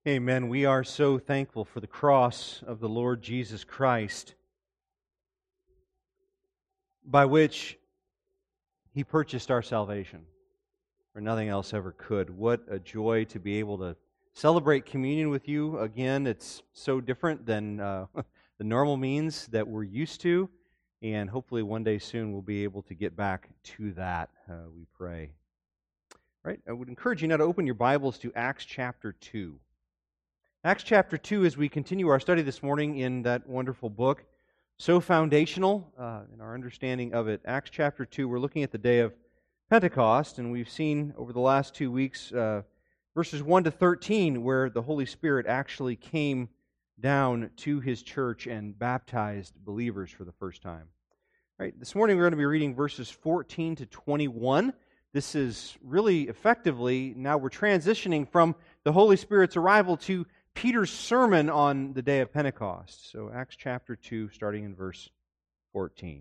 Amen. We are so thankful for the cross of the Lord Jesus Christ, by which He purchased our salvation, for nothing else ever could. What a joy to be able to celebrate communion with you again. It's so different than the normal means that we're used to, and hopefully one day soon we'll be able to get back to that, we pray. Right? I would encourage you now to open your Bibles to Acts chapter 2. Acts chapter 2, as we continue our study this morning in that wonderful book, so foundational in our understanding of it. Acts chapter 2, we're looking at the day of Pentecost, and we've seen over the last 2 weeks verses 1 to 13, where the Holy Spirit actually came down to His church and baptized believers for the first time. Right, this morning we're going to be reading verses 14 to 21. This is really effectively, now we're transitioning from the Holy Spirit's arrival to Peter's sermon on the day of Pentecost. So Acts chapter 2, starting in verse 14.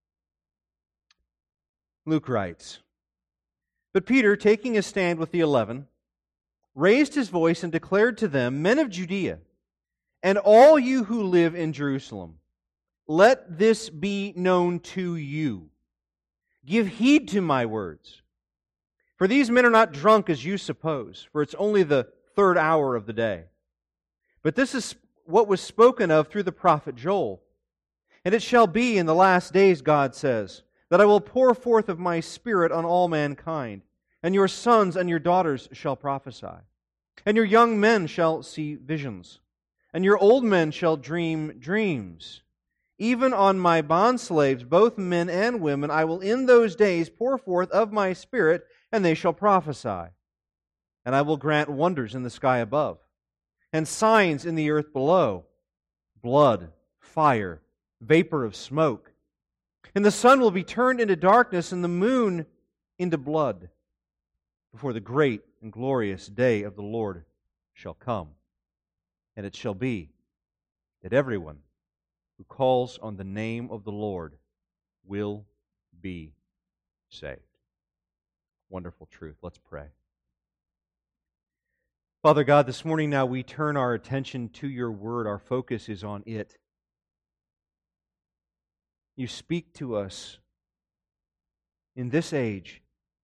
Luke writes, "But Peter, taking his stand with the 11, raised his voice and declared to them, 'Men of Judea, and all you who live in Jerusalem, let this be known to you. Give heed to my words. For these men are not drunk as you suppose, for it's only the third hour of the day. But this is what was spoken of through the prophet Joel. And it shall be in the last days, God says, that I will pour forth of my Spirit on all mankind, and your sons and your daughters shall prophesy, and your young men shall see visions, and your old men shall dream dreams. Even on my bondslaves, both men and women, I will in those days pour forth of my Spirit, and they shall prophesy. And I will grant wonders in the sky above, and signs in the earth below, blood, fire, vapor of smoke. And the sun will be turned into darkness, and the moon into blood, before the great and glorious day of the Lord shall come. And it shall be that everyone who calls on the name of the Lord will be saved." Wonderful truth. Let's pray. Father God, this morning now we turn our attention to your word. Our focus is on it. You speak to us in this age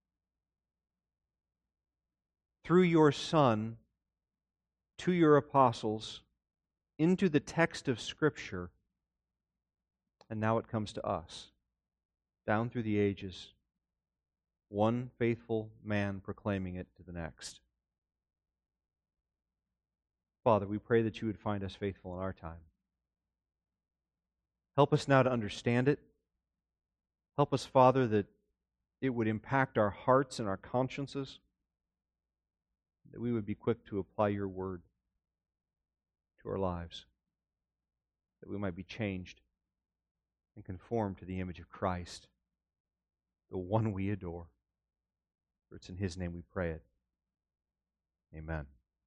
through your Son to your apostles into the text of Scripture, and now it comes to us down through the ages, one faithful man proclaiming it to the next. Father, we pray that you would find us faithful in our time. Help us now to understand it. Help us, Father, that it would impact our hearts and our consciences, that we would be quick to apply your word to our lives, that we might be changed and conformed to the image of Christ, the one we adore. For it's in His name we pray it. Amen.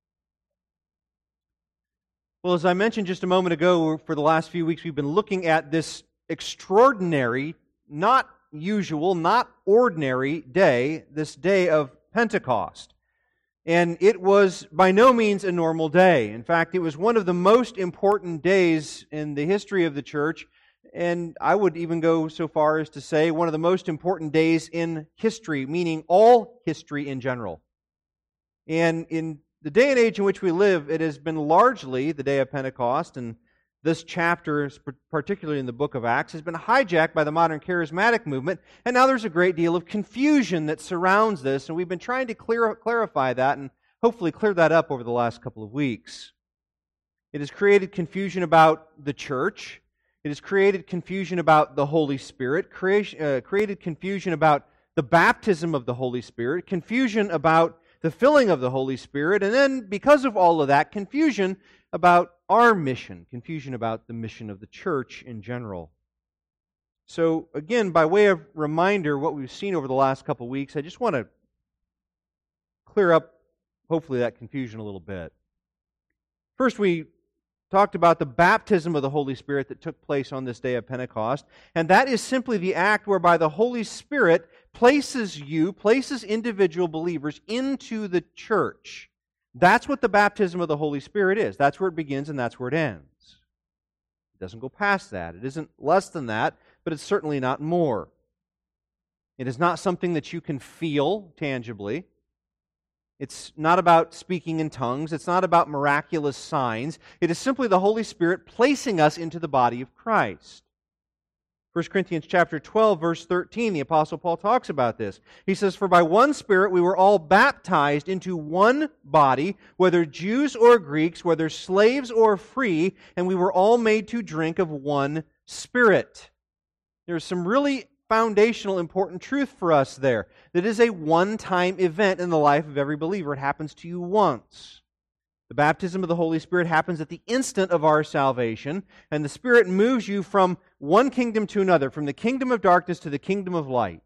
Well, as I mentioned just a moment ago, for the last few weeks we've been looking at this extraordinary, not usual, not ordinary day, this day of Pentecost. And it was by no means a normal day. In fact, it was one of the most important days in the history of the church, and I would even go so far as to say one of the most important days in history, meaning all history in general. And in the day and age in which we live, it has been largely the day of Pentecost, and this chapter, particularly in the book of Acts, has been hijacked by the modern charismatic movement, and now there's a great deal of confusion that surrounds this, and we've been trying to clarify that and hopefully clear that up over the last couple of weeks. It has created confusion about the church. It has created confusion about the Holy Spirit, created confusion about the baptism of the Holy Spirit, confusion about the filling of the Holy Spirit, and then, because of all of that, confusion about our mission, confusion about the mission of the church in general. So, again, by way of reminder, what we've seen over the last couple of weeks, I just want to clear up, hopefully, that confusion a little bit. First, we talked about the baptism of the Holy Spirit that took place on this day of Pentecost, and that is simply the act whereby the Holy Spirit places individual believers into the church. That's what the baptism of the Holy Spirit is. That's where it begins and that's where it ends. It doesn't go past that. It isn't less than that, but it's certainly not more. It is not something that you can feel tangibly. It's not about speaking in tongues. It's not about miraculous signs. It is simply the Holy Spirit placing us into the body of Christ. 1 Corinthians chapter 12, verse 13, the Apostle Paul talks about this. He says, "For by one Spirit we were all baptized into one body, whether Jews or Greeks, whether slaves or free, and we were all made to drink of one Spirit." There's some really foundational, important truth for us there. That is a one-time event in the life of every believer. It happens to you once. The baptism of the Holy Spirit happens at the instant of our salvation, and the Spirit moves you from one kingdom to another, from the kingdom of darkness to the kingdom of light.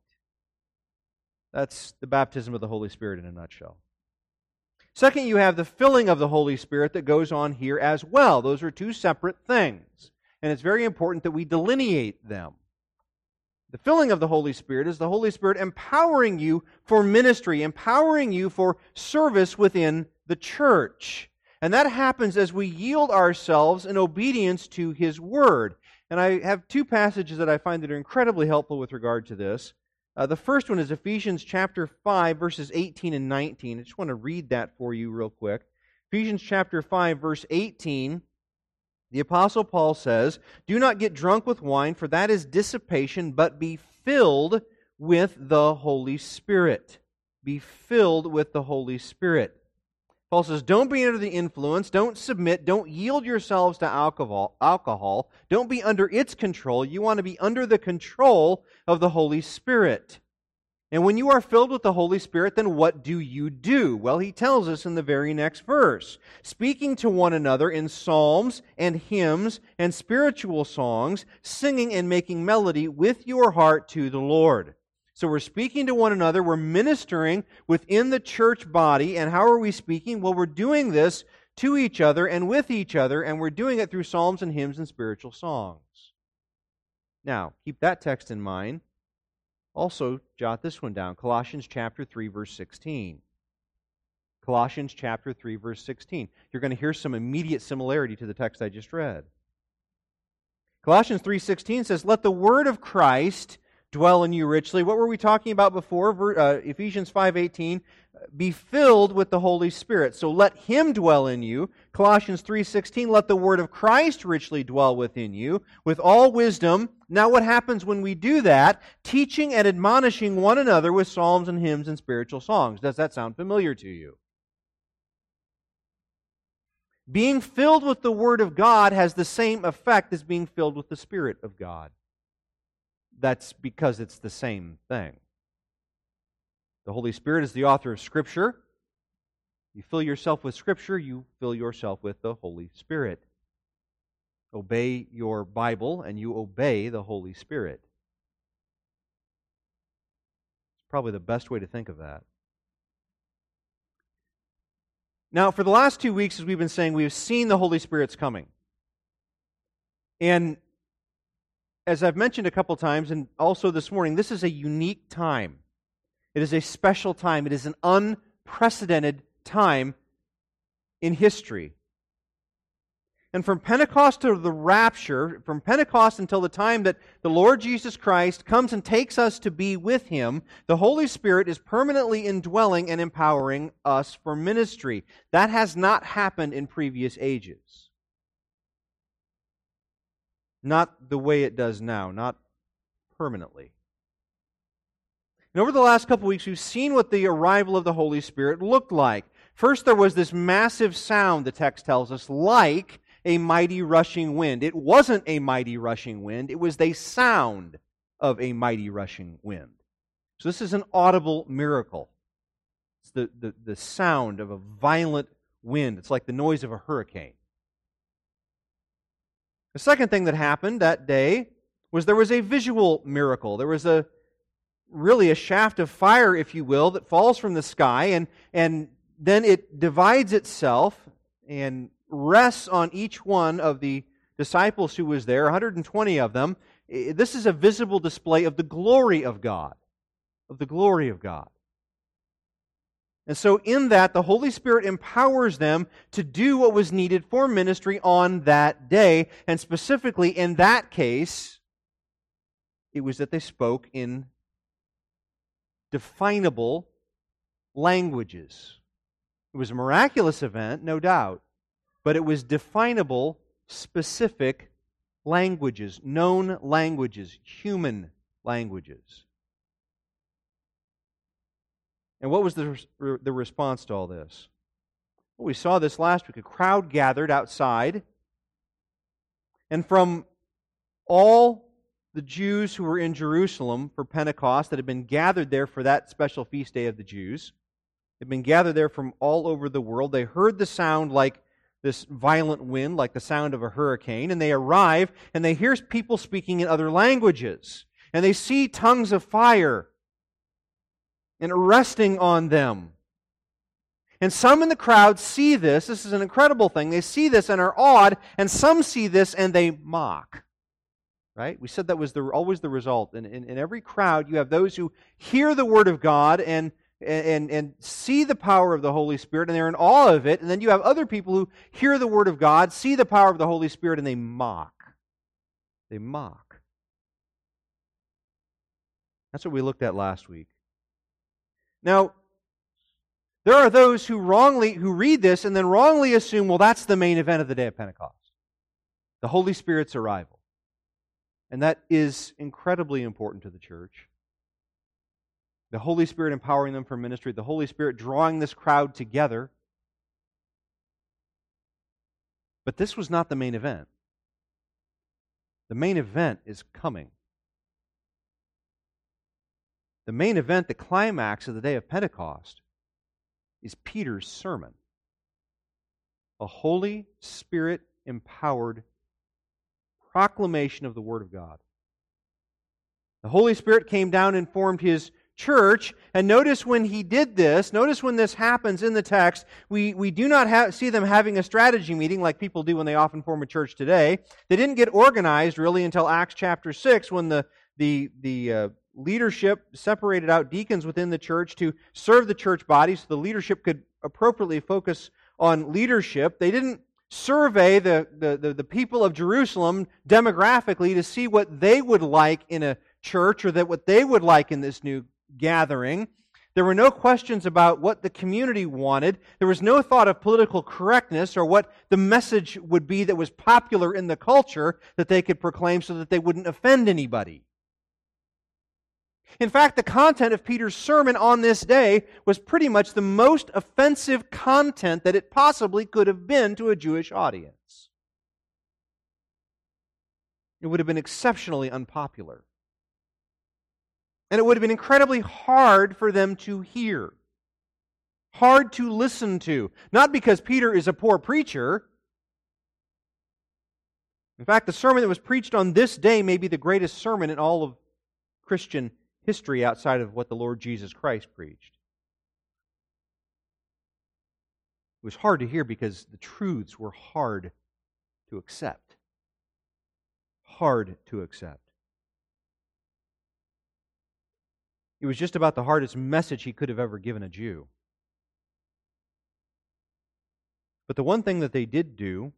That's the baptism of the Holy Spirit in a nutshell. Second, you have the filling of the Holy Spirit that goes on here as well. Those are two separate things, and it's very important that we delineate them. The filling of the Holy Spirit is the Holy Spirit empowering you for ministry, empowering you for service within the church. And that happens as we yield ourselves in obedience to His Word. And I have two passages that I find that are incredibly helpful with regard to this. The first one is Ephesians chapter 5, verses 18 and 19. I just want to read that for you real quick. Ephesians chapter 5, verse 18, the Apostle Paul says, "Do not get drunk with wine, for that is dissipation, but be filled with the Holy Spirit." Be filled with the Holy Spirit. Paul says, don't be under the influence, don't submit, don't yield yourselves to alcohol, don't be under its control. You want to be under the control of the Holy Spirit. And when you are filled with the Holy Spirit, then what do you do? Well, he tells us in the very next verse, "Speaking to one another in psalms and hymns and spiritual songs, singing and making melody with your heart to the Lord." So we're speaking to one another, we're ministering within the church body, and how are we speaking? Well, we're doing this to each other and with each other, and we're doing it through psalms and hymns and spiritual songs. Now, keep that text in mind. Also, jot this one down, Colossians chapter 3, verse 16. Colossians chapter 3, verse 16. You're going to hear some immediate similarity to the text I just read. Colossians 3:16 says, "Let the word of Christ dwell in you richly." What were we talking about before? Ephesians 5:18, "Be filled with the Holy Spirit." So let Him dwell in you. Colossians 3:16, "Let the word of Christ richly dwell within you, with all wisdom." Now what happens when we do that? "Teaching and admonishing one another with psalms and hymns and spiritual songs." Does that sound familiar to you? Being filled with the Word of God has the same effect as being filled with the Spirit of God. That's because it's the same thing. The Holy Spirit is the author of Scripture. You fill yourself with Scripture, you fill yourself with the Holy Spirit. Obey your Bible, and you obey the Holy Spirit. It's probably the best way to think of that. Now, for the last 2 weeks, as we've been saying, we've seen the Holy Spirit's coming. And as I've mentioned a couple times, and also this morning, this is a unique time. It is a special time. It is an unprecedented time in history. And from Pentecost to the rapture, from Pentecost until the time that the Lord Jesus Christ comes and takes us to be with Him, the Holy Spirit is permanently indwelling and empowering us for ministry. That has not happened in previous ages. Not the way it does now, not permanently. And over the last couple weeks, we've seen what the arrival of the Holy Spirit looked like. First, there was this massive sound, the text tells us, like a mighty rushing wind. It wasn't a mighty rushing wind, it was the sound of a mighty rushing wind. So this is an audible miracle. It's the sound of a violent wind. It's like the noise of a hurricane. The second thing that happened that day was there was a visual miracle. There was really a shaft of fire, if you will, that falls from the sky, and then it divides itself and rests on each one of the disciples who was there, 120 of them. This is a visible display of the glory of God. Of the glory of God. And so in that, the Holy Spirit empowers them to do what was needed for ministry on that day. And specifically in that case, it was that they spoke in definable languages. It was a miraculous event, no doubt, but it was definable, specific languages, known languages, human languages. And what was the response to all this? Well, we saw this last week. A crowd gathered outside, and from all the Jews who were in Jerusalem for Pentecost that had been gathered there for that special feast day of the Jews, they'd been gathered there from all over the world. They heard the sound like this violent wind, like the sound of a hurricane, and they arrive and they hear people speaking in other languages, and they see tongues of fire and resting on them. And some in the crowd see this. This is an incredible thing. They see this and are awed, and some see this and they mock. Right? We said that was always the result. In every crowd, you have those who hear the Word of God and see the power of the Holy Spirit, and they're in awe of it. And then you have other people who hear the Word of God, see the power of the Holy Spirit, and they mock. They mock. That's what we looked at last week. Now, there are those who read this and then wrongly assume, well, that's the main event of the day of Pentecost, the Holy Spirit's arrival. And that is incredibly important to the church. The Holy Spirit empowering them for ministry, the Holy Spirit drawing this crowd together. But this was not the main event. The main event is coming. The main event, the climax of the day of Pentecost, is Peter's sermon. A Holy Spirit-empowered proclamation of the Word of God. The Holy Spirit came down and formed His church, and notice when He did this, notice when this happens in the text, we do not see them having a strategy meeting like people do when they often form a church today. They didn't get organized really until Acts chapter 6 when the leadership separated out deacons within the church to serve the church body so the leadership could appropriately focus on leadership. They didn't survey the people of Jerusalem demographically to see what they would like in a church or what they would like in this new gathering. There were no questions about what the community wanted. There was no thought of political correctness or what the message would be that was popular in the culture that they could proclaim so that they wouldn't offend anybody. In fact, the content of Peter's sermon on this day was pretty much the most offensive content that it possibly could have been to a Jewish audience. It would have been exceptionally unpopular. And it would have been incredibly hard for them to hear. Hard to listen to. Not because Peter is a poor preacher. In fact, the sermon that was preached on this day may be the greatest sermon in all of Christian history outside of what the Lord Jesus Christ preached. It was hard to hear because the truths were hard to accept. Hard to accept. It was just about the hardest message he could have ever given a Jew. But the one thing that they did do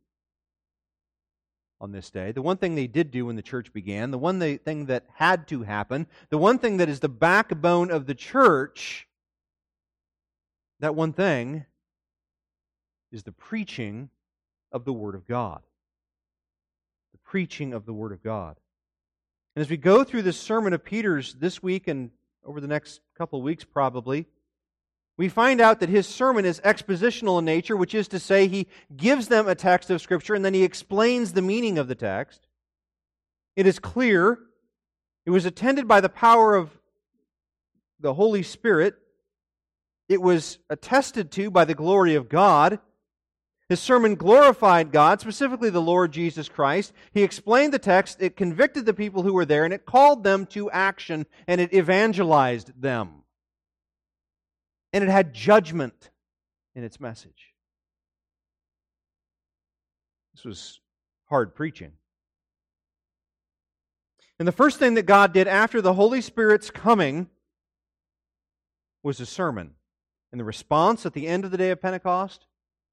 on this day, the one thing they did do when the church began, the one thing that had to happen, the one thing that is the backbone of the church, that one thing is the preaching of the Word of God. The preaching of the Word of God. And as we go through this sermon of Peter's this week and over the next couple of weeks probably, we find out that his sermon is expositional in nature, which is to say he gives them a text of Scripture and then he explains the meaning of the text. It is clear. It was attended by the power of the Holy Spirit. It was attested to by the glory of God. His sermon glorified God, specifically the Lord Jesus Christ. He explained the text, it convicted the people who were there, and it called them to action, and it evangelized them. And it had judgment in its message. This was hard preaching. And the first thing that God did after the Holy Spirit's coming was a sermon. And the response at the end of the day of Pentecost,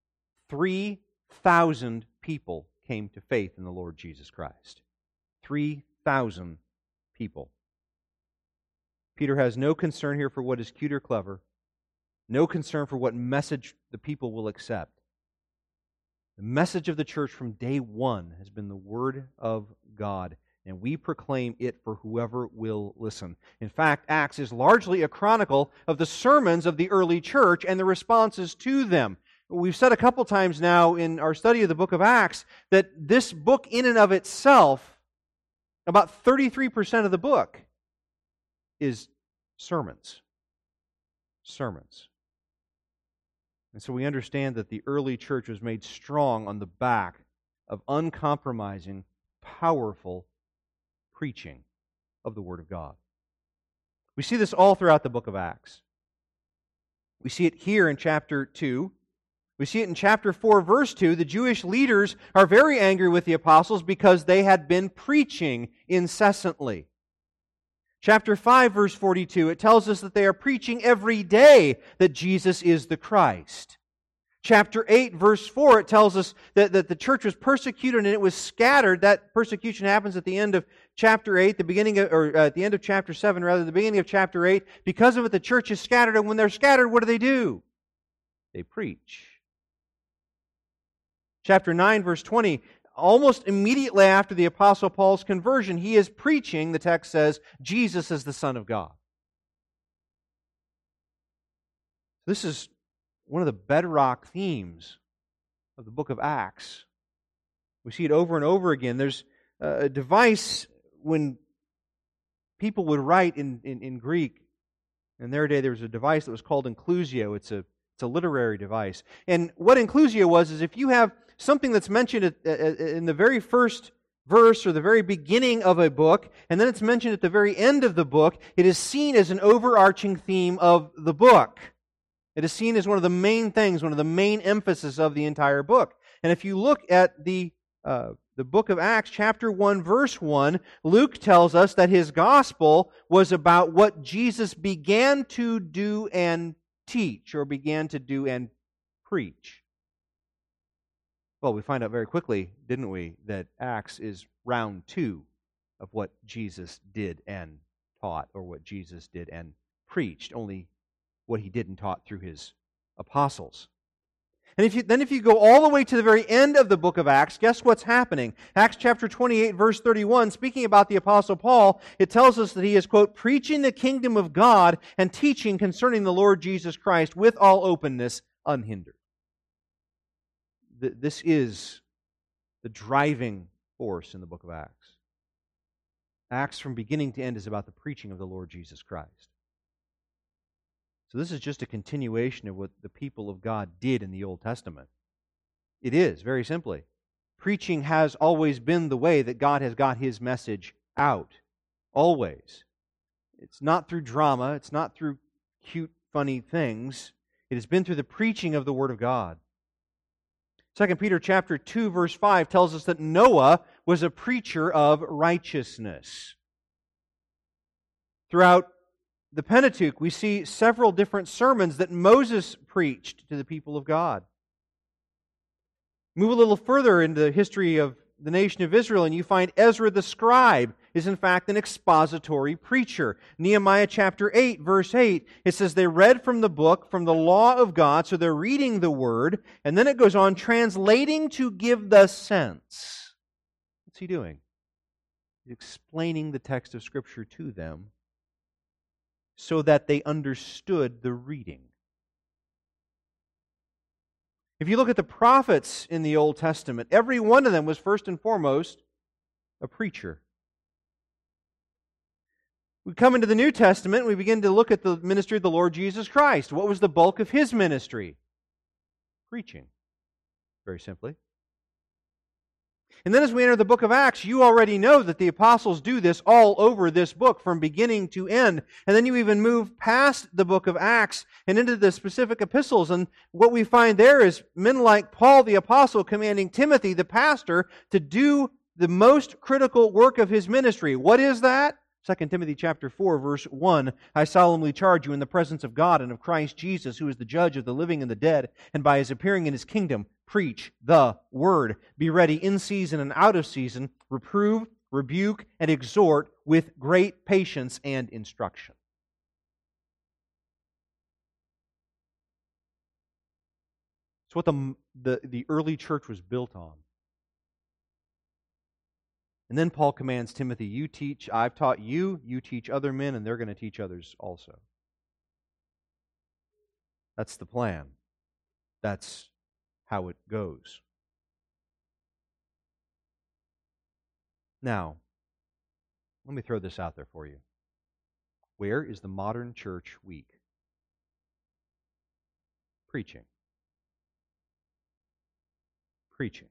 3,000 people came to faith in the Lord Jesus Christ. 3,000 people. Peter has no concern here for what is cute or clever, no concern for what message the people will accept. The message of the church from day one has been the Word of God, and we proclaim it for whoever will listen. In fact, Acts is largely a chronicle of the sermons of the early church and the responses to them. We've said a couple times now in our study of the book of Acts that this book in and of itself, about 33% of the book, is sermons. Sermons. And so we understand that the early church was made strong on the back of uncompromising, powerful preaching of the Word of God. We see this all throughout the book of Acts. We see it here in chapter 2. We see it in chapter 4, verse 2. The Jewish leaders are very angry with the apostles because they had been preaching incessantly. Chapter 5, verse 42, it tells us that they are preaching every day that Jesus is the Christ. Chapter 8, verse 4, it tells us that the church was persecuted and it was scattered. That persecution happens at the end of chapter 8, at the end of chapter 7, rather, the beginning of chapter 8. Because of it, the church is scattered, and when they're scattered, what do? They preach. Chapter 9, verse 20, almost immediately after the Apostle Paul's conversion, he is preaching, the text says, Jesus is the Son of God. This is one of the bedrock themes of the book of Acts. We see it over and over again. There's a device when people would write in Greek. In their day, there was a device that was called inclusio. It's a literary device. And what inclusio was is if you have something that's mentioned in the very first verse or the very beginning of a book, and then it's mentioned at the very end of the book, it is seen as an overarching theme of the book. It is seen as one of the main things, one of the main emphasis of the entire book. And if you look at the book of Acts, chapter 1, verse 1, Luke tells us that his gospel was about what Jesus began to do and teach, or began to do and preach. Well, we find out very quickly, didn't we, that Acts is round 2 of what Jesus did and taught, or what Jesus did and preached, only what he did and taught through his apostles. And if you go all the way to the very end of the book of Acts, guess what's happening? Acts chapter 28, verse 31, speaking about the Apostle Paul, it tells us that he is, quote, preaching the kingdom of God and teaching concerning the Lord Jesus Christ with all openness, unhindered. This is the driving force in the book of Acts. Acts from beginning to end is about the preaching of the Lord Jesus Christ. So this is just a continuation of what the people of God did in the Old Testament. It is, very simply. Preaching has always been the way that God has got His message out. Always. It's not through drama. It's not through cute, funny things. It has been through the preaching of the Word of God. 2 Peter chapter 2, verse 5 tells us that Noah was a preacher of righteousness. Throughout the Pentateuch, we see several different sermons that Moses preached to the people of God. Move a little further into the history of the nation of Israel, and you find Ezra the scribe is in fact an expository preacher. Nehemiah chapter 8, verse 8, it says they read from the book, from the law of God, so they're reading the Word, and then it goes on, translating to give the sense. What's he doing? He's explaining the text of Scripture to them so that they understood the reading. If you look at the prophets in the Old Testament, every one of them was first and foremost a preacher. We come into the New Testament and we begin to look at the ministry of the Lord Jesus Christ. What was the bulk of His ministry? Preaching, very simply. And then as we enter the book of Acts, you already know that the apostles do this all over this book from beginning to end. And then you even move past the book of Acts and into the specific epistles. And what we find there is men like Paul the apostle commanding Timothy the pastor to do the most critical work of his ministry. What is that? 2 Timothy chapter 4, verse 1, I solemnly charge you in the presence of God and of Christ Jesus, who is the judge of the living and the dead, and by His appearing in His kingdom, preach the word. Be ready in season and out of season, reprove, rebuke, and exhort with great patience and instruction. It's what the early church was built on. And then Paul commands Timothy, you teach, I've taught you, you teach other men, and they're going to teach others also. That's the plan. That's how it goes. Now, let me throw this out there for you. Where is the modern church weak? Preaching. Preaching.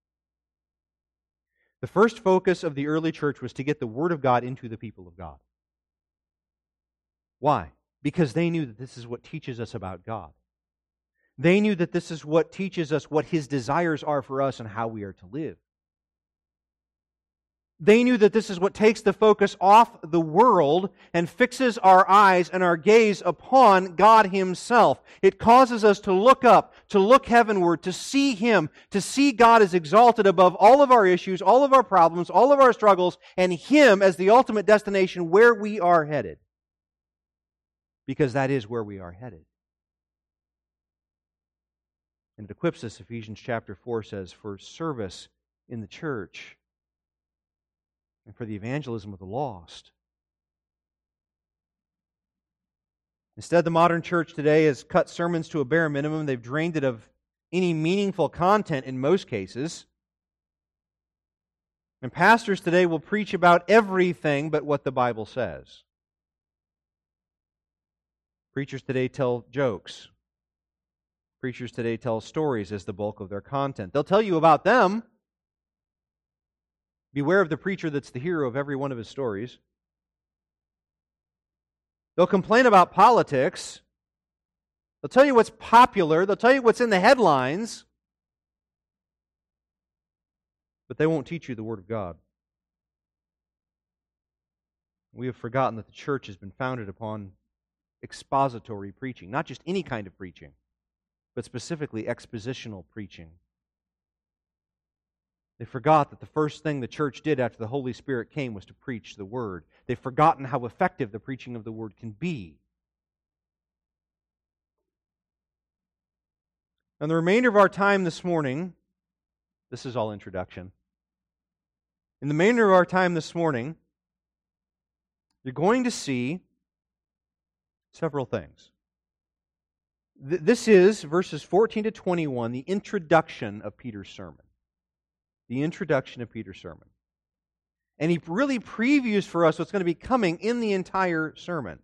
The first focus of the early church was to get the Word of God into the people of God. Why? Because they knew that this is what teaches us about God. They knew that this is what teaches us what His desires are for us and how we are to live. They knew that this is what takes the focus off the world and fixes our eyes and our gaze upon God Himself. It causes us to look up, to look heavenward, to see Him, to see God as exalted above all of our issues, all of our problems, all of our struggles, and Him as the ultimate destination where we are headed. Because that is where we are headed. And it equips us, Ephesians chapter 4 says, for service in the church and for the evangelism of the lost. Instead, the modern church today has cut sermons to a bare minimum. They've drained it of any meaningful content in most cases. And pastors today will preach about everything but what the Bible says. Preachers today tell jokes. Preachers today tell stories as the bulk of their content. They'll tell you about them. Beware of the preacher that's the hero of every one of his stories. They'll complain about politics. They'll tell you what's popular. They'll tell you what's in the headlines. But they won't teach you the Word of God. We have forgotten that the church has been founded upon expository preaching. Not just any kind of preaching, but specifically expositional preaching. They forgot that the first thing the church did after the Holy Spirit came was to preach the Word. They've forgotten how effective the preaching of the Word can be. And the remainder of our time this morning, this is all introduction. In the remainder of our time this morning, you're going to see several things. This is, verses 14 to 21, the introduction of Peter's sermon. The introduction of Peter's sermon. And he really previews for us what's going to be coming in the entire sermon.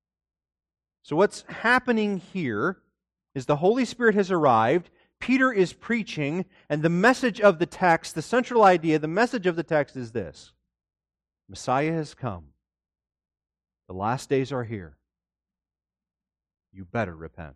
So what's happening here is the Holy Spirit has arrived, Peter is preaching, and the message of the text, the central idea, the message of the text is this: Messiah has come. The last days are here. You better repent.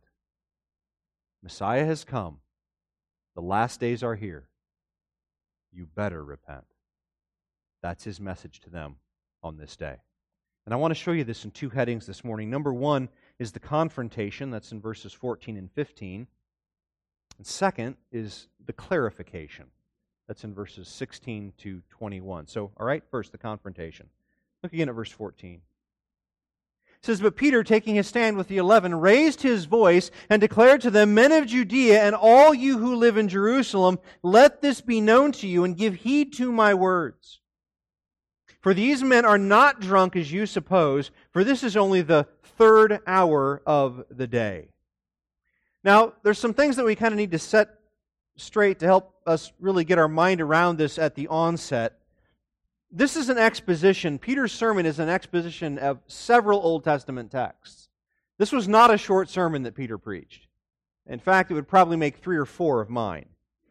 Messiah has come. The last days are here. You better repent. That's his message to them on this day. And I want to show you this in two headings this morning. Number one is the confrontation. That's in verses 14 and 15. And second is the clarification. That's in verses 16 to 21. So, all right, first the confrontation. Look again at verse 14. It says, But Peter, taking his stand with the 11, raised his voice and declared to them, Men of Judea and all you who live in Jerusalem, let this be known to you and give heed to my words. For these men are not drunk as you suppose, for this is only the third hour of the day. Now, there's some things that we kind of need to set straight to help us really get our mind around this at the onset. This is an exposition. Peter's sermon is an exposition of several Old Testament texts. This was not a short sermon that Peter preached. In fact, it would probably make 3 or 4 of mine.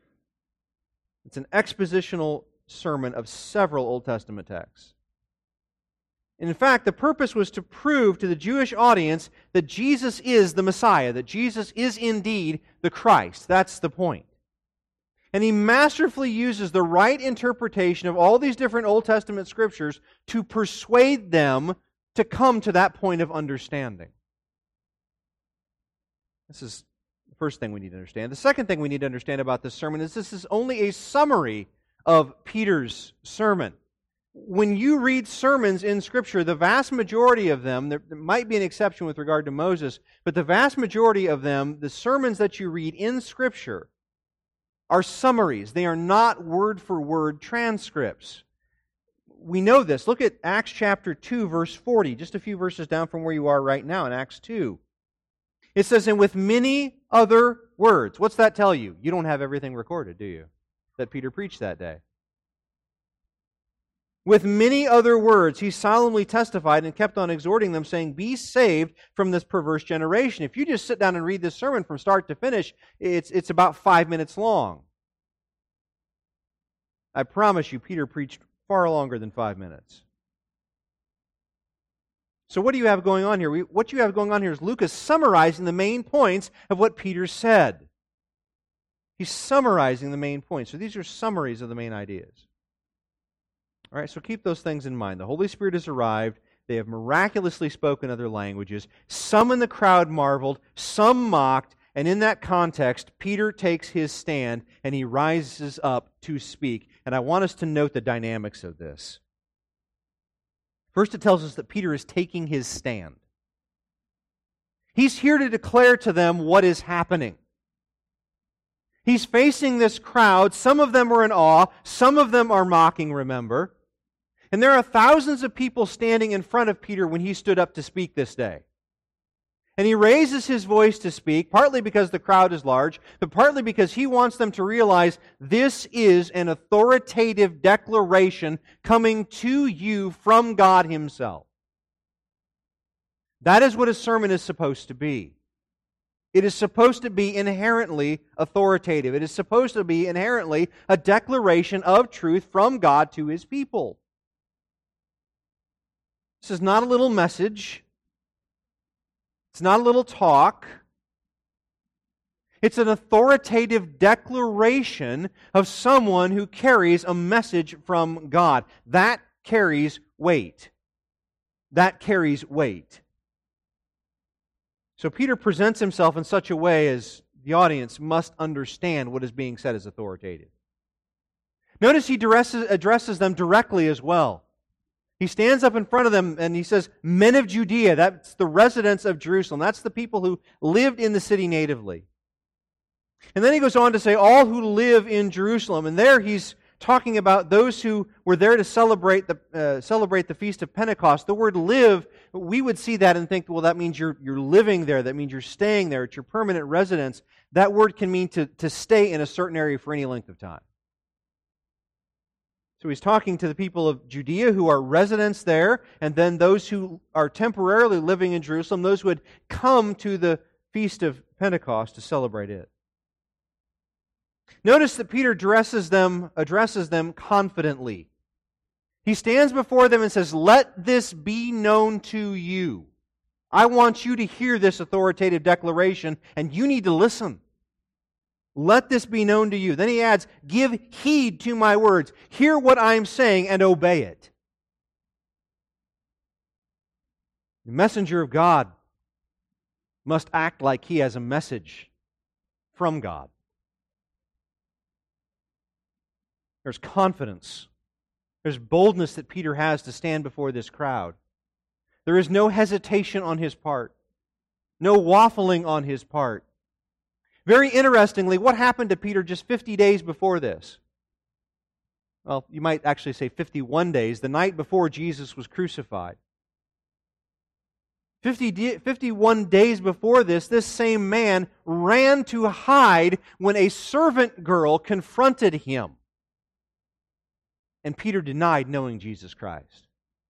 It's an expositional sermon of several Old Testament texts. And in fact, the purpose was to prove to the Jewish audience that Jesus is the Messiah, that Jesus is indeed the Christ. That's the point. And he masterfully uses the right interpretation of all these different Old Testament scriptures to persuade them to come to that point of understanding. This is the first thing we need to understand. The second thing we need to understand about this sermon is this is only a summary of Peter's sermon. When you read sermons in Scripture, the vast majority of them, there might be an exception with regard to Moses, but the vast majority of them, the sermons that you read in Scripture, are summaries. They are not word-for-word transcripts. We know this. Look at Acts chapter 2, verse 40, just a few verses down from where you are right now in Acts 2. It says, and with many other words. What's that tell you? You don't have everything recorded, do you? That Peter preached that day. With many other words, he solemnly testified and kept on exhorting them, saying, be saved from this perverse generation. If you just sit down and read this sermon from start to finish, it's about 5 minutes long. I promise you, Peter preached far longer than 5 minutes. So what do you have going on here? What you have going on here is Luke is summarizing the main points of what Peter said. He's summarizing the main points. So these are summaries of the main ideas. All right, so keep those things in mind. The Holy Spirit has arrived. They have miraculously spoken other languages. Some in the crowd marveled, some mocked, and in that context, Peter takes his stand and he rises up to speak. And I want us to note the dynamics of this. First, it tells us that Peter is taking his stand. He's here to declare to them what is happening. He's facing this crowd. Some of them are in awe. Some of them are mocking, remember. And there are thousands of people standing in front of Peter when he stood up to speak this day. And he raises his voice to speak, partly because the crowd is large, but partly because he wants them to realize this is an authoritative declaration coming to you from God Himself. That is what a sermon is supposed to be. It is supposed to be inherently authoritative. It is supposed to be inherently a declaration of truth from God to His people. This is not a little message. It's not a little talk. It's an authoritative declaration of someone who carries a message from God. That carries weight. That carries weight. So Peter presents himself in such a way as the audience must understand what is being said as authoritative. Notice he addresses them directly as well. He stands up in front of them and he says, men of Judea, that's the residents of Jerusalem. That's the people who lived in the city natively. And then he goes on to say, all who live in Jerusalem. And there he's talking about those who were there to celebrate the Feast of Pentecost. The word live, we would see that and think, well, that means you're living there. That means you're staying there. It's your permanent residence. That word can mean to stay in a certain area for any length of time. So he's talking to the people of Judea who are residents there, and then those who are temporarily living in Jerusalem, those who had come to the Feast of Pentecost to celebrate it. Notice that Peter addresses them confidently. He stands before them and says, let this be known to you. I want you to hear this authoritative declaration, and you need to listen. Let this be known to you. Then he adds, give heed to my words. Hear what I'm saying and obey it. The messenger of God must act like he has a message from God. There's confidence. There's boldness that Peter has to stand before this crowd. There is no hesitation on his part. No waffling on his part. Very interestingly, what happened to Peter just 50 days before this? Well, you might actually say 51 days, the night before Jesus was crucified. 51 days before this same man ran to hide when a servant girl confronted him. And Peter denied knowing Jesus Christ.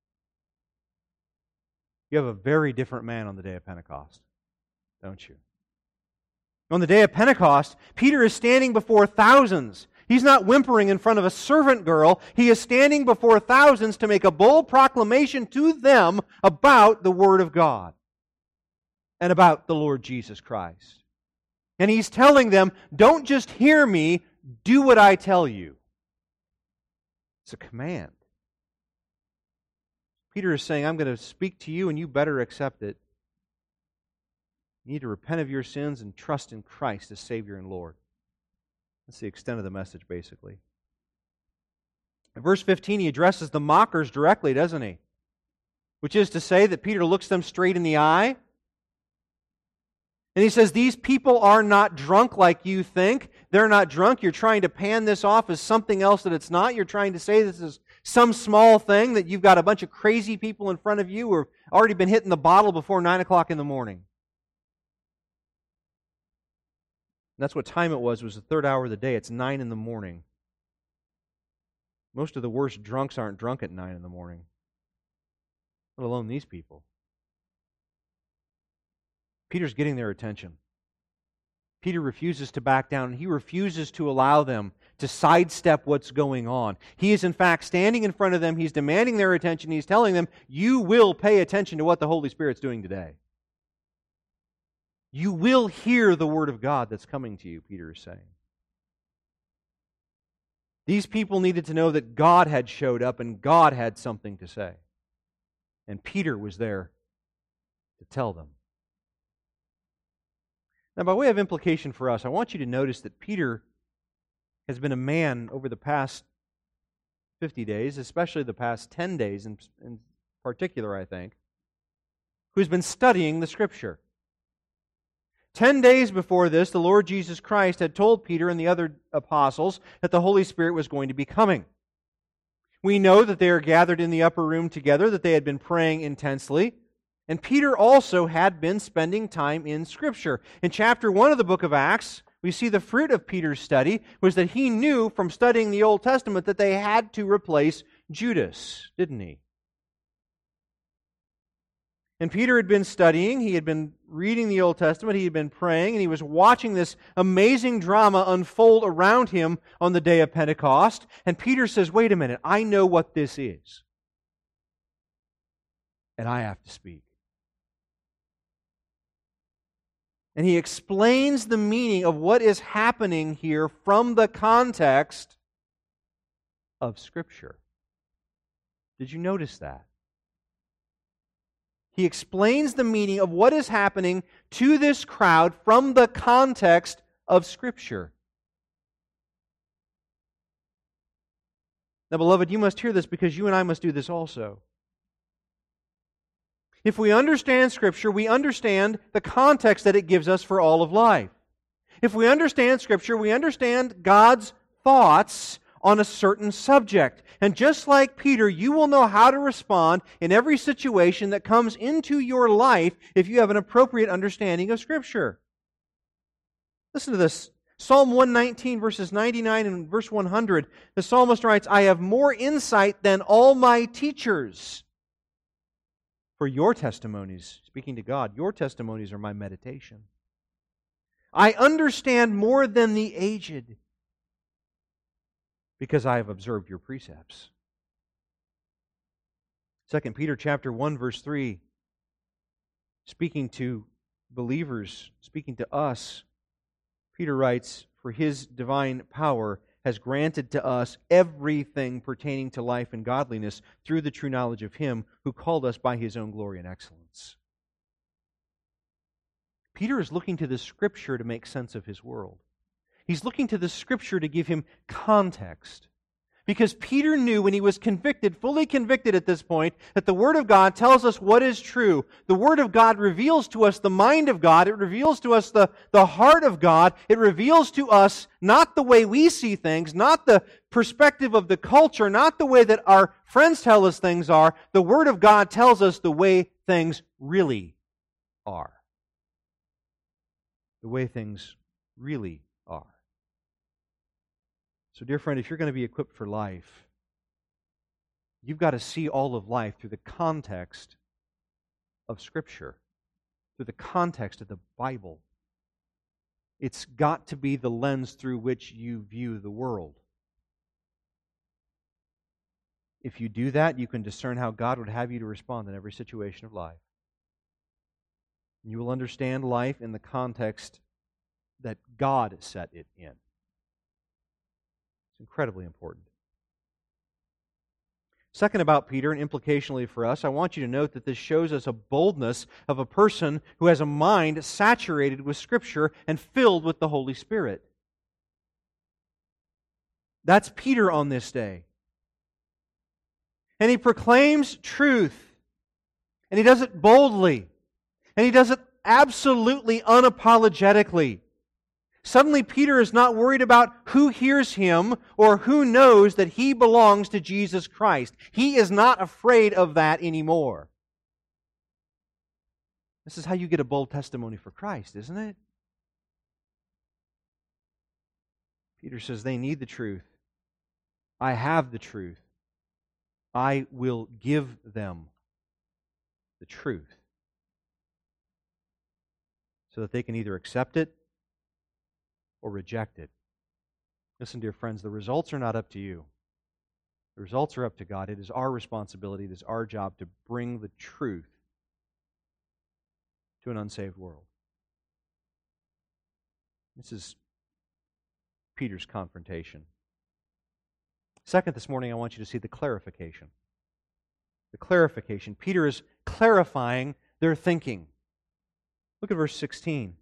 You have a very different man on the day of Pentecost, don't you? On the day of Pentecost, Peter is standing before thousands. He's not whimpering in front of a servant girl. He is standing before thousands to make a bold proclamation to them about the Word of God and about the Lord Jesus Christ. And he's telling them, don't just hear me, Do what I tell you. It's a command. Peter is saying, I'm going to speak to you and you better accept it. You need to repent of your sins and trust in Christ as Savior and Lord. That's the extent of the message, basically. In verse 15, he addresses the mockers directly, doesn't he? Which is to say that Peter looks them straight in the eye. And he says, these people are not drunk like you think. They're not drunk. You're trying to pan this off as something else that it's not. You're trying to say this is some small thing, that you've got a bunch of crazy people in front of you who have already been hitting the bottle before 9 o'clock in the morning. And that's what time it was the third hour of the day. It's 9 in the morning. Most of the worst drunks aren't drunk at 9 in the morning, let alone these people. Peter's getting their attention. Peter refuses to back down. He refuses to allow them to sidestep what's going on. He is in fact standing in front of them. He's demanding their attention. He's telling them, you will pay attention to what the Holy Spirit's doing today. You will hear the Word of God that's coming to you, Peter is saying. These people needed to know that God had showed up and God had something to say. And Peter was there to tell them. Now, by way of implication for us, I want you to notice that Peter has been a man over the past 50 days, especially the past 10 days in particular, I think, who's been studying the Scripture. 10 days before this, the Lord Jesus Christ had told Peter and the other apostles that the Holy Spirit was going to be coming. We know that they are gathered in the upper room together, that they had been praying intensely. And Peter also had been spending time in Scripture. In chapter 1 of the book of Acts, we see the fruit of Peter's study was that he knew from studying the Old Testament that they had to replace Judas, didn't he? And Peter had been studying, he had been reading the Old Testament, he had been praying, and he was watching this amazing drama unfold around him on the day of Pentecost. And Peter says, wait a minute, I know what this is. And I have to speak. And he explains the meaning of what is happening here from the context of Scripture. Did you notice that? He explains the meaning of what is happening to this crowd from the context of Scripture. Now, beloved, you must hear this because you and I must do this also. If we understand Scripture, we understand the context that it gives us for all of life. If we understand Scripture, we understand God's thoughts on a certain subject. And just like Peter, you will know how to respond in every situation that comes into your life if you have an appropriate understanding of Scripture. Listen to this. Psalm 119, verses 99 and verse 100. The psalmist writes, I have more insight than all my teachers. For your testimonies, speaking to God, your testimonies are my meditation. I understand more than the aged, because I have observed your precepts. 2 Peter chapter 1, verse 3, speaking to believers, speaking to us, Peter writes, for His divine power has granted to us everything pertaining to life and godliness through the true knowledge of Him who called us by His own glory and excellence. Peter is looking to the Scripture to make sense of his world. He's looking to the Scripture to give him context. Because Peter knew when he was convicted, fully convicted at this point, that the Word of God tells us what is true. The Word of God reveals to us the mind of God. It reveals to us the heart of God. It reveals to us not the way we see things, not the perspective of the culture, not the way that our friends tell us things are. The Word of God tells us the way things really are. The way things really are. So, dear friend, if you're going to be equipped for life, you've got to see all of life through the context of Scripture, through the context of the Bible. It's got to be the lens through which you view the world. If you do that, you can discern how God would have you to respond in every situation of life. You will understand life in the context that God set it in. It's incredibly important. Second, about Peter, and implicationally for us, I want you to note that this shows us a boldness of a person who has a mind saturated with Scripture and filled with the Holy Spirit. That's Peter on this day. And he proclaims truth. And he does it boldly. And he does it absolutely unapologetically. Suddenly, Peter is not worried about who hears him or who knows that he belongs to Jesus Christ. He is not afraid of that anymore. This is how you get a bold testimony for Christ, isn't it? Peter says, they need the truth. I have the truth. I will give them the truth so that they can either accept it or reject it. Listen, dear friends, the results are not up to you. The results are up to God. It is our responsibility, it is our job to bring the truth to an unsaved world. This is Peter's confrontation. Second, this morning I want you to see the clarification. The clarification. Peter is clarifying their thinking. Look at verse 16.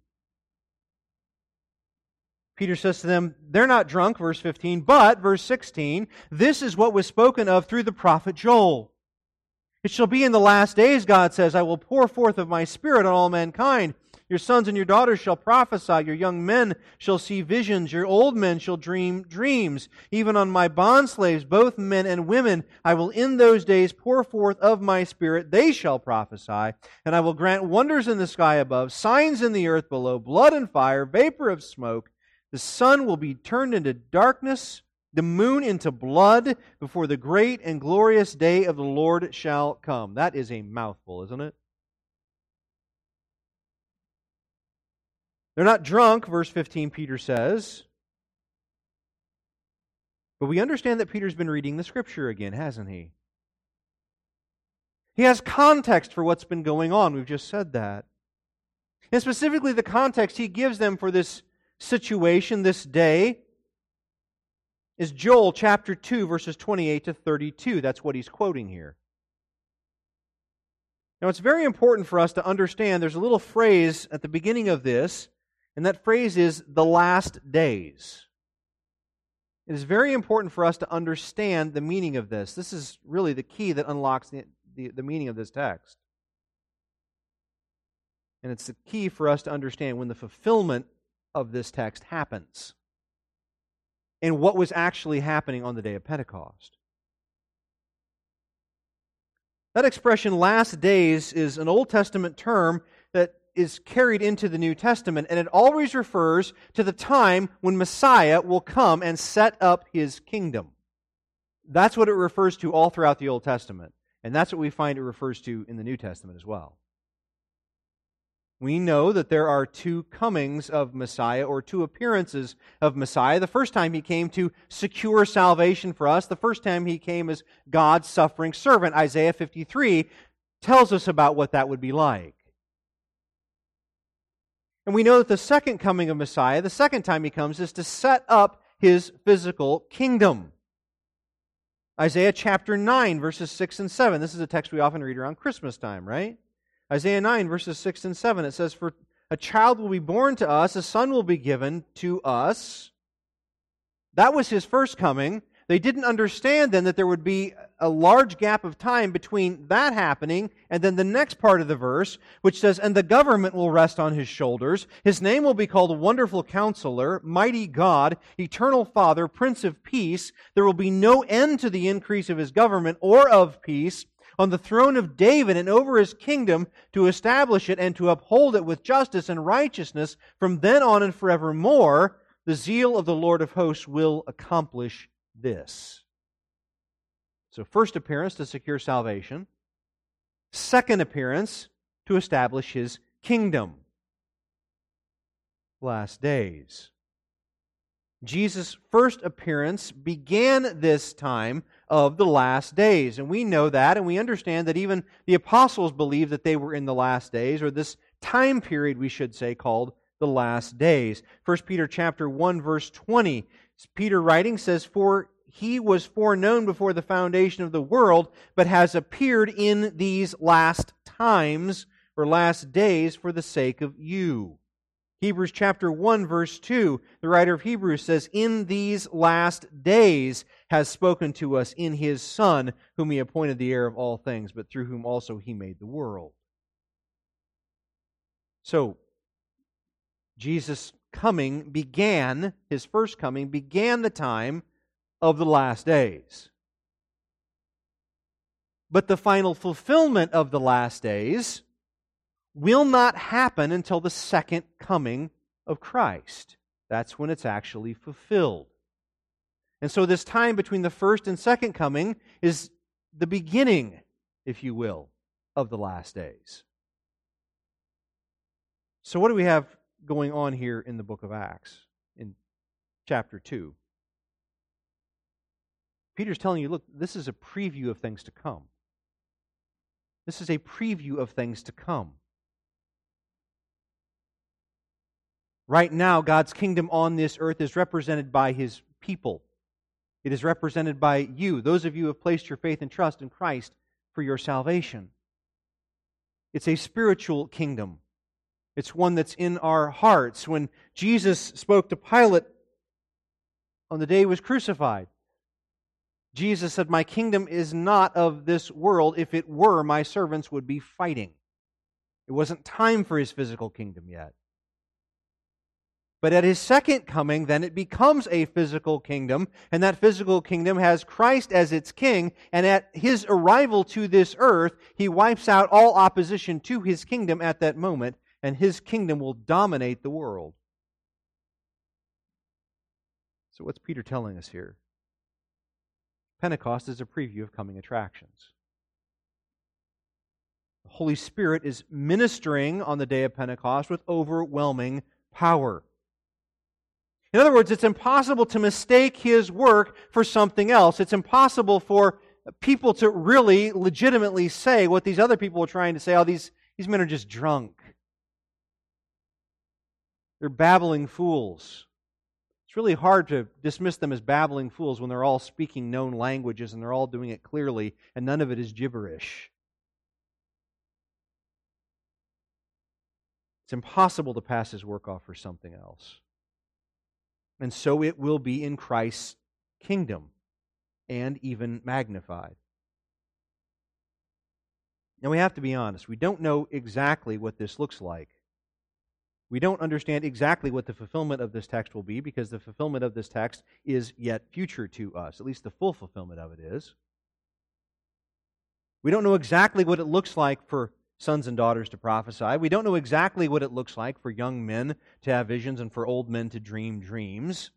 Peter says to them, they're not drunk, verse 15, but, verse 16, this is what was spoken of through the prophet Joel. It shall be in the last days, God says, I will pour forth of my Spirit on all mankind. Your sons and your daughters shall prophesy, your young men shall see visions, your old men shall dream dreams. Even on my bondslaves, both men and women, I will in those days pour forth of my Spirit, they shall prophesy, and I will grant wonders in the sky above, signs in the earth below, blood and fire, vapor of smoke. The sun will be turned into darkness, the moon into blood, before the great and glorious day of the Lord shall come. That is a mouthful, isn't it? They're not drunk, verse 15, Peter says. But we understand that Peter's been reading the Scripture again, hasn't he? He has context for what's been going on. We've just said that. And specifically the context he gives them for this situation, this day, is Joel chapter 2, verses 28 to 32. That's what he's quoting here. Now, it's very important for us to understand there's a little phrase at the beginning of this, and that phrase is the last days. It is very important for us to understand the meaning of this. This is really the key that unlocks the meaning of this text. And it's the key for us to understand when the fulfillment of this text happens and what was actually happening on the day of Pentecost. That expression, last days, is an Old Testament term that is carried into the New Testament, and it always refers to the time when Messiah will come and set up His kingdom. That's what it refers to all throughout the Old Testament, and that's what we find it refers to in the New Testament as well. We know that there are two comings of Messiah, or two appearances of Messiah. The first time He came to secure salvation for us. The first time He came as God's suffering servant. Isaiah 53 tells us about what that would be like. And we know that the second coming of Messiah, the second time He comes, is to set up His physical kingdom. Isaiah chapter 9, verses 6 and 7. This is a text we often read around Christmas time, right? Isaiah 9, verses 6 and 7, it says, for a child will be born to us, a son will be given to us. That was His first coming. They didn't understand then that there would be a large gap of time between that happening and then the next part of the verse, which says, and the government will rest on His shoulders. His name will be called Wonderful Counselor, Mighty God, Eternal Father, Prince of Peace. There will be no end to the increase of His government or of peace on the throne of David and over His kingdom, to establish it and to uphold it with justice and righteousness from then on and forevermore. The zeal of the Lord of hosts will accomplish this. So first appearance to secure salvation. Second appearance to establish His kingdom. Last days. Jesus' first appearance began this time of the last days. And we know that, and we understand that even the apostles believed that they were in the last days, or this time period, we should say, called the last days. 1 Peter chapter 1, verse 20 Peter writing says, "For he was foreknown before the foundation of the world, but has appeared in these last times," or last days, "for the sake of you." Hebrews chapter 1, verse 2, the writer of Hebrews says, "In these last days has spoken to us in His Son, whom He appointed the heir of all things, but through whom also He made the world." So, Jesus' coming began, His first coming began the time of the last days. But the final fulfillment of the last days will not happen until the second coming of Christ. That's when it's actually fulfilled. And so this time between the first and second coming is the beginning, if you will, of the last days. So what do we have going on here in the book of Acts, in chapter 2? Peter's telling you, look, this is a preview of things to come. This is a preview of things to come. Right now, God's kingdom on this earth is represented by His people. It is represented by you, those of you who have placed your faith and trust in Christ for your salvation. It's a spiritual kingdom. It's one that's in our hearts. When Jesus spoke to Pilate on the day He was crucified, Jesus said, "My kingdom is not of this world. If it were, my servants would be fighting." It wasn't time for His physical kingdom yet. But at His second coming, then it becomes a physical kingdom, and that physical kingdom has Christ as its king, and at His arrival to this earth, He wipes out all opposition to His kingdom at that moment, and His kingdom will dominate the world. So what's Peter telling us here? Pentecost is a preview of coming attractions. The Holy Spirit is ministering on the day of Pentecost with overwhelming power. In other words, it's impossible to mistake His work for something else. It's impossible for people to really legitimately say what these other people are trying to say. "Oh, these men are just drunk. They're babbling fools." It's really hard to dismiss them as babbling fools when they're all speaking known languages and they're all doing it clearly and none of it is gibberish. It's impossible to pass His work off for something else. And so it will be in Christ's kingdom, and even magnified. Now we have to be honest. We don't know exactly what this looks like. We don't understand exactly what the fulfillment of this text will be, because the fulfillment of this text is yet future to us. At least the full fulfillment of it is. We don't know exactly what it looks like for sons and daughters to prophesy. We don't know exactly what it looks like for young men to have visions and for old men to dream dreams.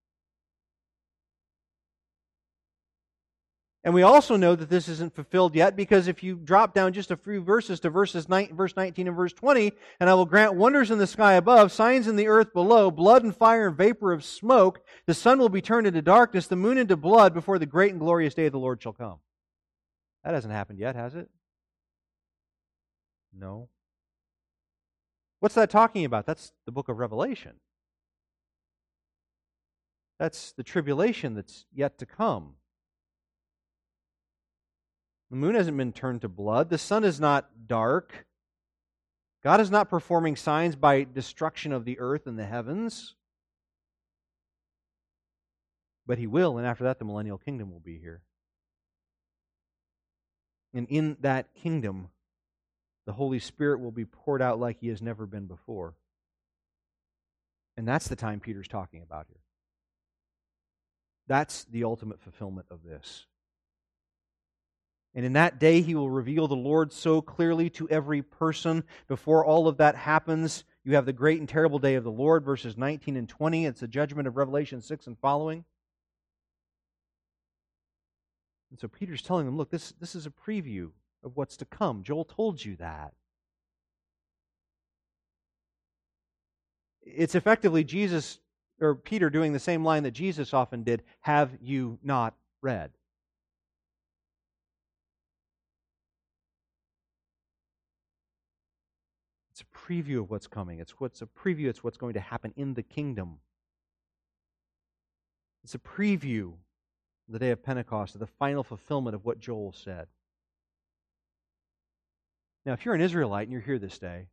And we also know that this isn't fulfilled yet, because if you drop down just a few verses to verse 19 and verse 20, "And I will grant wonders in the sky above, signs in the earth below, blood and fire and vapor of smoke. The sun will be turned into darkness, the moon into blood, before the great and glorious day of the Lord shall come." That hasn't happened yet, has it? No. What's that talking about? That's the book of Revelation. That's the tribulation that's yet to come. The moon hasn't been turned to blood. The sun is not dark. God is not performing signs by destruction of the earth and the heavens. But He will, and after that the millennial kingdom will be here. And in that kingdom, the Holy Spirit will be poured out like He has never been before. And that's the time Peter's talking about here. That's the ultimate fulfillment of this. And in that day He will reveal the Lord so clearly to every person. Before all of that happens, you have the great and terrible day of the Lord, verses 19 and 20. It's the judgment of Revelation 6 and following. And so Peter's telling them, look, this is a preview of what's to come. Joel told you that. It's effectively Jesus, or Peter, doing the same line that Jesus often did. Have you not read? It's a preview of what's coming. It's a preview. It's what's going to happen in the kingdom. It's a preview of the day of Pentecost, of the final fulfillment of what Joel said. Now, if you're an Israelite and you're here this day,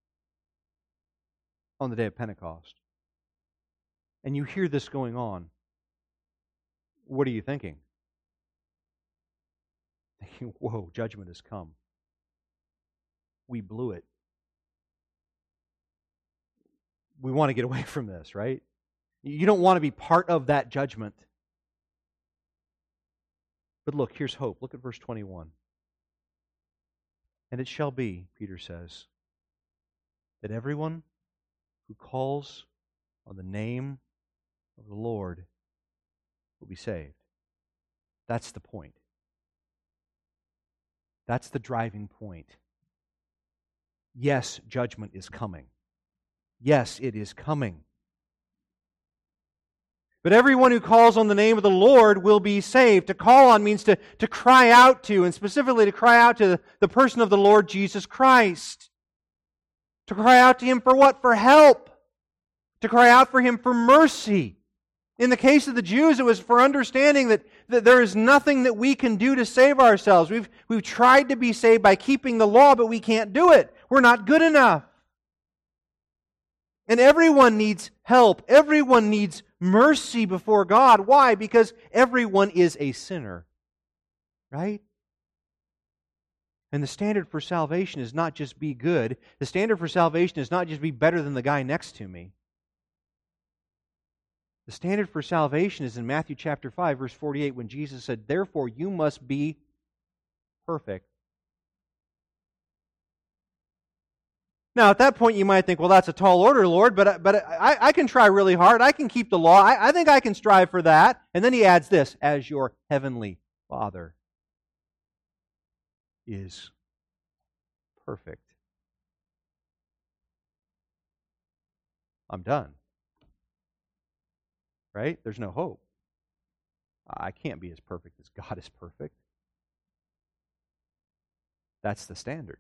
on the day of Pentecost, and you hear this going on, what are you thinking? Thinking, whoa, judgment has come. We blew it. We want to get away from this, right? You don't want to be part of that judgment. But look, here's hope. Look at verse 21. And it shall be, Peter says, that everyone who calls on the name of the Lord will be saved. That's the point. That's the driving point. Yes, judgment is coming. Yes, it is coming. But everyone who calls on the name of the Lord will be saved. To call on means to cry out to, and specifically to cry out to the person of the Lord Jesus Christ. To cry out to Him for what? For help. To cry out for Him for mercy. In the case of the Jews, it was for understanding that there is nothing that we can do to save ourselves. We've tried to be saved by keeping the law, but we can't do it. We're not good enough. And everyone needs help. Everyone needs mercy before God. Why? Because everyone is a sinner. Right? And the standard for salvation is not just be good. The standard for salvation is not just be better than the guy next to me. The standard for salvation is in Matthew chapter 5, verse 48, when Jesus said, "Therefore you must be perfect." Now, at that point, you might think, well, that's a tall order, Lord, but I can try really hard. I can keep the law. I think I can strive for that. And then He adds this, as your heavenly Father is perfect. I'm done. Right? There's no hope. I can't be as perfect as God is perfect. That's the standard.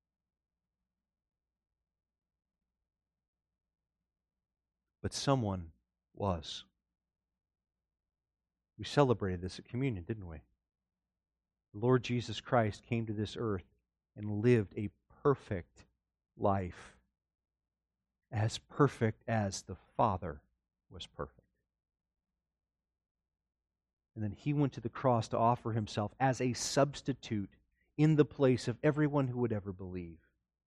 But someone was. We celebrated this at communion, didn't we? The Lord Jesus Christ came to this earth and lived a perfect life, as perfect as the Father was perfect. And then He went to the cross to offer Himself as a substitute in the place of everyone who would ever believe.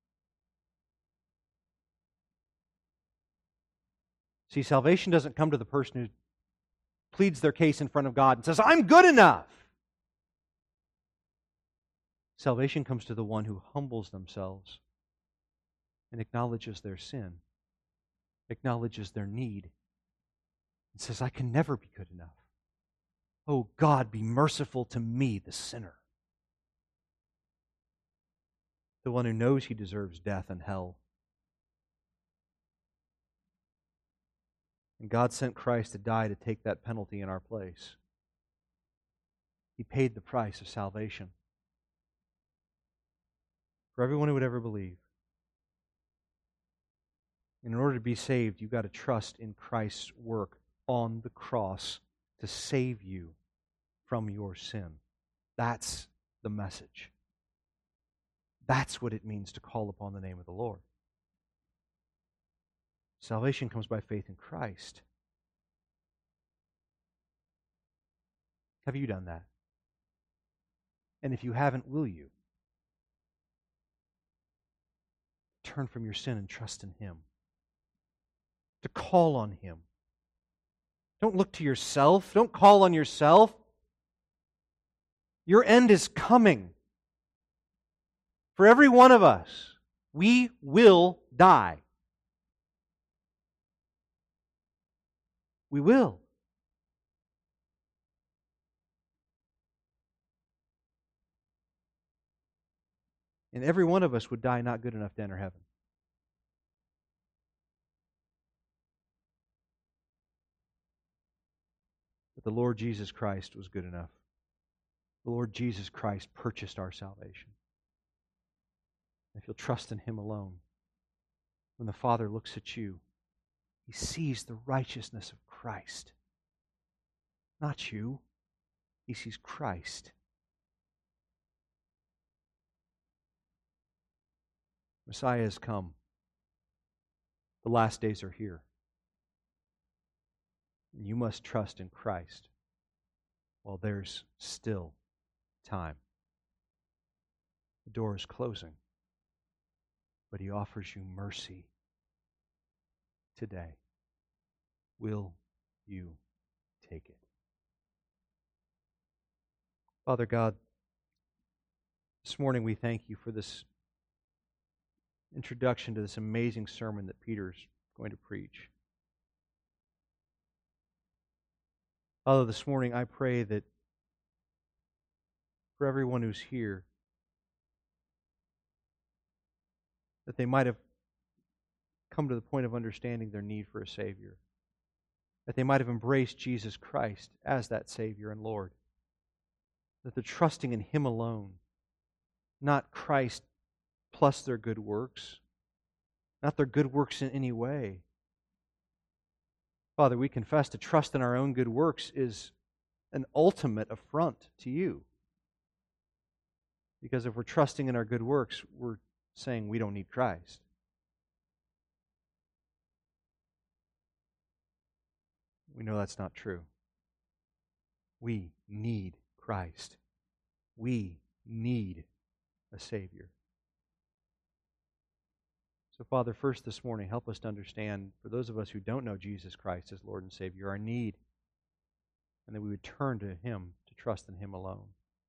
See, salvation doesn't come to the person who pleads their case in front of God and says, "I'm good enough." Salvation comes to the one who humbles themselves and acknowledges their sin, acknowledges their need, and says, "I can never be good enough. Oh God, be merciful to me, the sinner." The one who knows he deserves death and hell. And God sent Christ to die to take that penalty in our place. He paid the price of salvation for everyone who would ever believe. And in order to be saved, you've got to trust in Christ's work on the cross to save you from your sin. That's the message. That's what it means to call upon the name of the Lord. Salvation comes by faith in Christ. Have you done that? And if you haven't, will you? Turn from your sin and trust in Him. To call on Him. Don't look to yourself. Don't call on yourself. Your end is coming. For every one of us, we will die. We will. And every one of us would die not good enough to enter heaven. But the Lord Jesus Christ was good enough. The Lord Jesus Christ purchased our salvation. If you'll trust in Him alone, when the Father looks at you, He sees the righteousness of Christ. not you. He sees Christ. Messiah has come. The last days are here. And you must trust in Christ while there's still time. The door is closing, but He offers you mercy today. Will you take it? Father God, this morning we thank You for this introduction to this amazing sermon that Peter's going to preach. Father, this morning I pray that for everyone who's here, that they might have come to the point of understanding their need for a Savior, that they might have embraced Jesus Christ as that Savior and Lord, that they're trusting in Him alone, not Christ plus their good works, not their good works in any way. Father, we confess to trust in our own good works is an ultimate affront to You. Because if we're trusting in our good works, we're saying we don't need Christ. We know that's not true. We need Christ. We need a Savior. So, Father, first this morning, help us to understand, for those of us who don't know Jesus Christ as Lord and Savior, our need, and that we would turn to Him to trust in Him alone.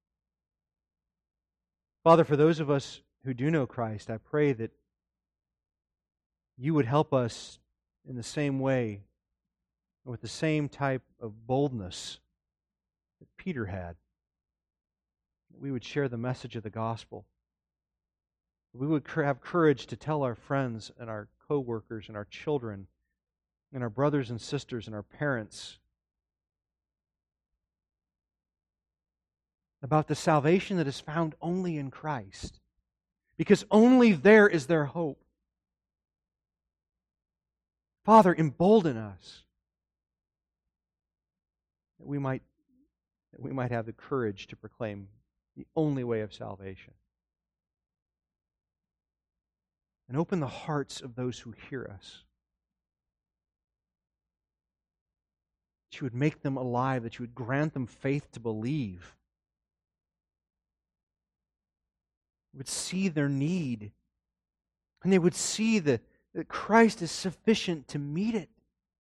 Father, for those of us who do know Christ, I pray that You would help us in the same way, with the same type of boldness that Peter had. That we would share the message of the gospel. We would have courage to tell our friends and our co-workers and our children and our brothers and sisters and our parents about the salvation that is found only in Christ, because only there is their hope. Father, embolden us that we might have the courage to proclaim the only way of salvation. And open the hearts of those who hear us. That You would make them alive, that You would grant them faith to believe. They would see their need, and they would see that Christ is sufficient to meet it.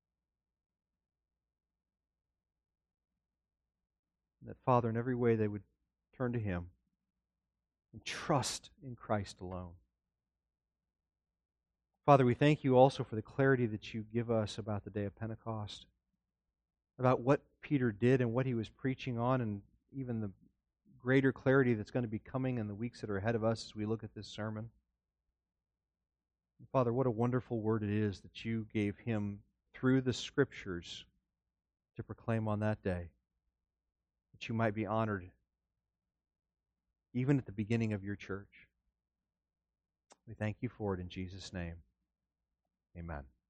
And that, Father, in every way they would turn to Him and trust in Christ alone. Father, we thank You also for the clarity that You give us about the day of Pentecost, about what Peter did and what he was preaching on, and even the greater clarity that's going to be coming in the weeks that are ahead of us as we look at this sermon. Father, what a wonderful word it is that You gave him through the Scriptures to proclaim on that day, that You might be honored even at the beginning of Your church. We thank You for it in Jesus' name. Amen.